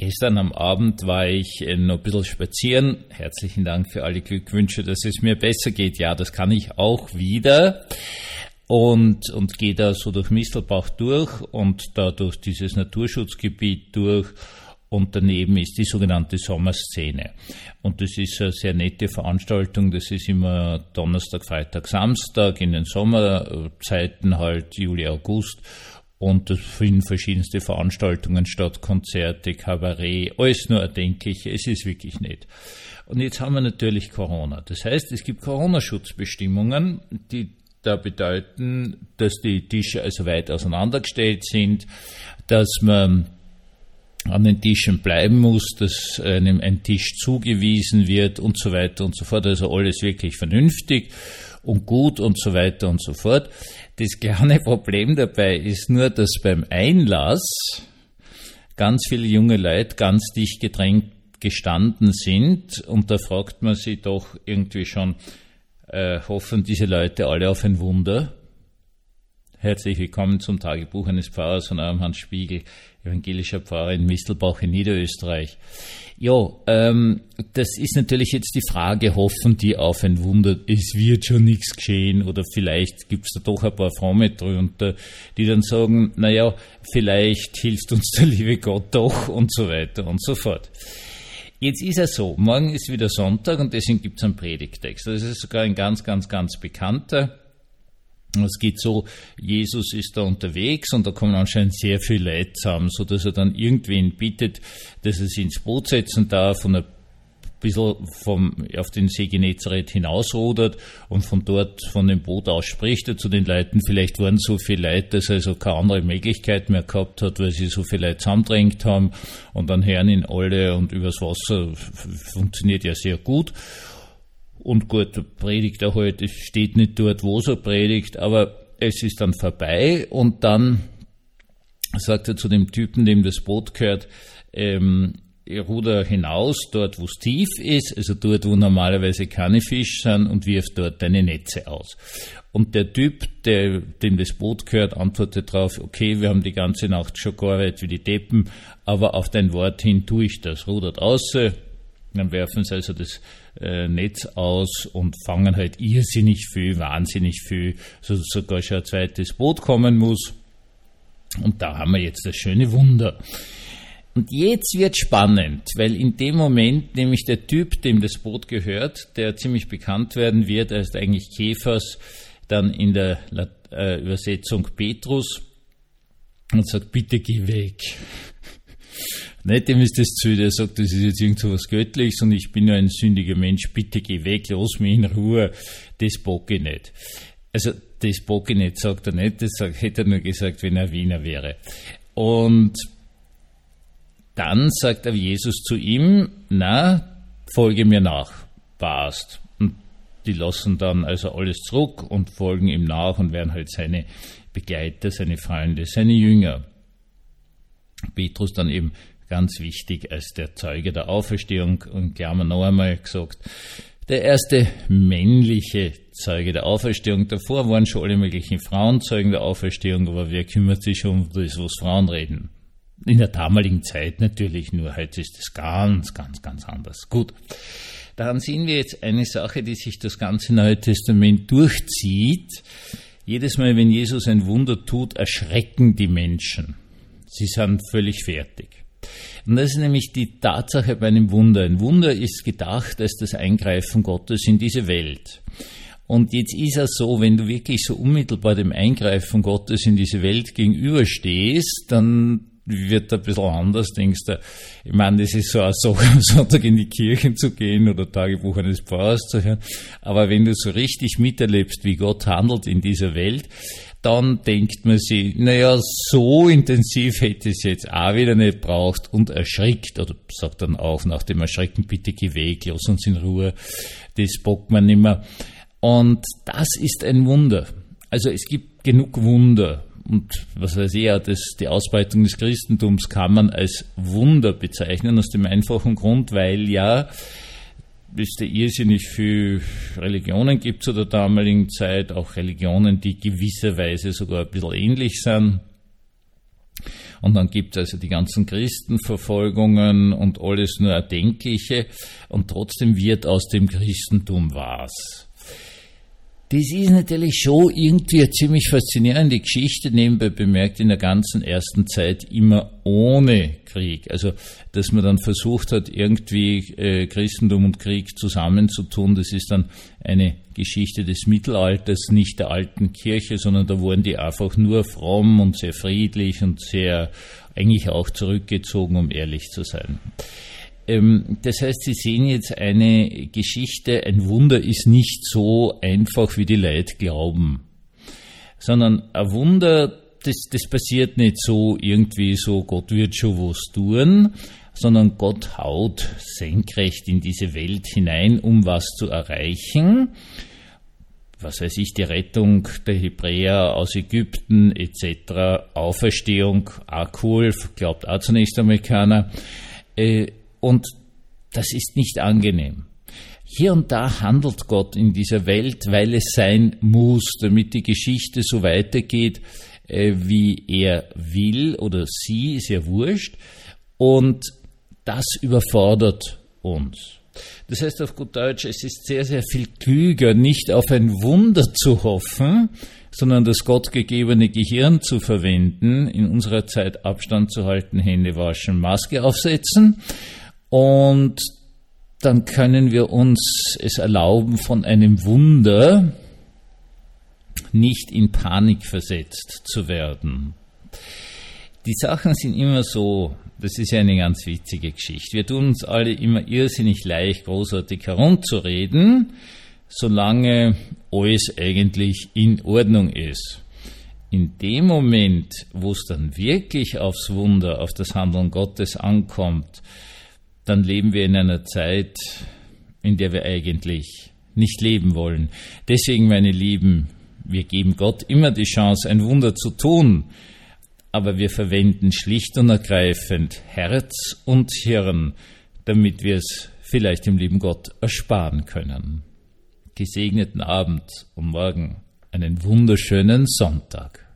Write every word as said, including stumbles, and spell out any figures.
Gestern am Abend war ich noch ein bisschen spazieren. Herzlichen Dank für alle Glückwünsche, dass es mir besser geht. Ja, das kann ich auch wieder. Und, und gehe da so durch Mistelbach durch und da durch dieses Naturschutzgebiet durch. Und daneben ist die sogenannte Sommerszene. Und das ist eine sehr nette Veranstaltung. Das ist immer Donnerstag, Freitag, Samstag in den Sommerzeiten halt, Juli, August. Und es finden verschiedenste Veranstaltungen statt, Konzerte, Kabarett, alles nur erdenklich, es ist wirklich nett. Und jetzt haben wir natürlich Corona. Das heißt, es gibt Corona-Schutzbestimmungen, die da bedeuten, dass die Tische also weit auseinandergestellt sind, dass man an den Tischen bleiben muss, dass einem ein Tisch zugewiesen wird und so weiter und so fort. Also alles wirklich vernünftig und gut und so weiter und so fort. Das kleine Problem dabei ist nur, dass beim Einlass ganz viele junge Leute ganz dicht gedrängt gestanden sind und da fragt man sich doch irgendwie schon, äh, hoffen diese Leute alle auf ein Wunder? Herzlich willkommen zum Tagebuch eines Pfarrers von eurem Hans Spiegel, evangelischer Pfarrer in Mistelbach in Niederösterreich. Ja, ähm, das ist natürlich jetzt die Frage, hoffen die auf ein Wunder, es wird schon nichts geschehen oder vielleicht gibt's da doch ein paar Fromme drunter, die dann sagen, naja, vielleicht hilft uns der liebe Gott doch und so weiter und so fort. Jetzt ist es so, morgen ist wieder Sonntag und deswegen gibt's einen Predigttext. Das ist sogar ein ganz, ganz, ganz bekannter. Es geht so, Jesus ist da unterwegs und da kommen anscheinend sehr viele Leute zusammen, so dass er dann irgendwen bittet, dass er sich ins Boot setzen darf und ein bisschen vom, auf den See Genezareth hinausrudert und von dort, von dem Boot aus spricht er zu den Leuten. Vielleicht waren so viele Leute, dass er also keine andere Möglichkeit mehr gehabt hat, weil sie so viele Leute zusammendrängt haben und dann hören ihn alle und übers Wasser funktioniert ja sehr gut. Und gut, predigt er halt, es steht nicht dort, wo er predigt, aber es ist dann vorbei und dann sagt er zu dem Typen, dem das Boot gehört, ähm, ruder hinaus, dort wo es tief ist, also dort wo normalerweise keine Fische sind und wirft dort deine Netze aus. Und der Typ, der, dem das Boot gehört, antwortet darauf, okay, wir haben die ganze Nacht schon gearbeitet wie die Deppen, aber auf dein Wort hin tue ich das, rudert aus. Dann werfen sie also das äh, Netz aus und fangen halt irrsinnig viel, wahnsinnig viel, so dass sogar schon ein zweites Boot kommen muss. Und da haben wir jetzt das schöne Wunder. Und jetzt wird spannend, weil in dem Moment nämlich der Typ, dem das Boot gehört, der ziemlich bekannt werden wird, er ist eigentlich Kephas, dann in der äh, Übersetzung Petrus, und sagt, bitte geh weg. Nicht, dem ist das zu, der sagt, das ist jetzt irgend so was Göttliches und ich bin nur ein sündiger Mensch, bitte geh weg, lass mich in Ruhe, das bock ich nicht. Also, das bock ich nicht, sagt er nicht, das sagt, hätte er nur gesagt, wenn er Wiener wäre. Und dann sagt aber Jesus zu ihm, na, folge mir nach, passt. Und die lassen dann also alles zurück und folgen ihm nach und werden halt seine Begleiter, seine Freunde, seine Jünger. Petrus dann eben ganz wichtig als der Zeuge der Auferstehung und gleich haben wir noch einmal gesagt, der erste männliche Zeuge der Auferstehung. Davor waren schon alle möglichen Frauenzeugen der Auferstehung, aber wer kümmert sich um das, was Frauen reden? In der damaligen Zeit natürlich, nur heute ist es ganz, ganz, ganz anders. Gut, daran sehen wir jetzt eine Sache, die sich das ganze Neue Testament durchzieht. Jedes Mal, wenn Jesus ein Wunder tut, erschrecken die Menschen. Sie sind völlig fertig. Und das ist nämlich die Tatsache bei einem Wunder. Ein Wunder ist gedacht als das Eingreifen Gottes in diese Welt. Und jetzt ist es so, wenn du wirklich so unmittelbar dem Eingreifen Gottes in diese Welt gegenüberstehst, dann wird ein bisschen anders, denkst du. Ich meine, das ist so eine Sache, am Sonntag in die Kirche zu gehen oder Tagebuch eines Pfarrers zu hören. Aber wenn du so richtig miterlebst, wie Gott handelt in dieser Welt, dann denkt man sich, naja, so intensiv hätte es jetzt auch wieder nicht braucht und erschrickt, oder sagt dann auch nach dem Erschrecken, bitte geh weg, lass uns in Ruhe, das bockt man nicht mehr. Und das ist ein Wunder. Also es gibt genug Wunder. Und was weiß ich, ja, das, die Ausbreitung des Christentums kann man als Wunder bezeichnen, aus dem einfachen Grund, weil ja es da irrsinnig viel Religionen gibt zu der damaligen Zeit, auch Religionen, die gewisserweise sogar ein bisschen ähnlich sind. und dann gibt es also die ganzen Christenverfolgungen und alles nur Erdenkliche und trotzdem wird aus dem Christentum was. Das ist natürlich schon irgendwie eine ziemlich faszinierende Geschichte, nebenbei bemerkt in der ganzen ersten Zeit immer ohne Krieg. Also, dass man dann versucht hat, irgendwie äh, Christentum und Krieg zusammenzutun, das ist dann eine Geschichte des Mittelalters, nicht der alten Kirche, sondern da waren die einfach nur fromm und sehr friedlich und sehr eigentlich auch zurückgezogen, um ehrlich zu sein. Das heißt, Sie sehen jetzt eine Geschichte, ein Wunder ist nicht so einfach, wie die Leute glauben, sondern ein Wunder, das, das passiert nicht so irgendwie so, Gott wird schon was tun, sondern Gott haut senkrecht in diese Welt hinein, um was zu erreichen. Was weiß ich, die Rettung der Hebräer aus Ägypten et cetera, Auferstehung, auch cool, glaubt auch zunächst einmal keiner. Äh, Und das ist nicht angenehm. Hier und da handelt Gott in dieser Welt, weil es sein muss, damit die Geschichte so weitergeht, äh, wie er will oder sie, ist ja wurscht. Und das überfordert uns. Das heißt auf gut Deutsch, es ist sehr, sehr viel klüger, nicht auf ein Wunder zu hoffen, sondern das gottgegebene Gehirn zu verwenden, in unserer Zeit Abstand zu halten, Hände waschen, Maske aufsetzen. Und dann können wir uns es erlauben, von einem Wunder nicht in Panik versetzt zu werden. Die Sachen sind immer so, das ist ja eine ganz witzige Geschichte. Wir tun uns alle immer irrsinnig leicht, großartig herumzureden, solange alles eigentlich in Ordnung ist. In dem Moment, wo es dann wirklich aufs Wunder, auf das Handeln Gottes ankommt, dann leben wir in einer Zeit, in der wir eigentlich nicht leben wollen. Deswegen, meine Lieben, wir geben Gott immer die Chance, ein Wunder zu tun, aber wir verwenden schlicht und ergreifend Herz und Hirn, damit wir es vielleicht dem lieben Gott ersparen können. Gesegneten Abend und morgen einen wunderschönen Sonntag.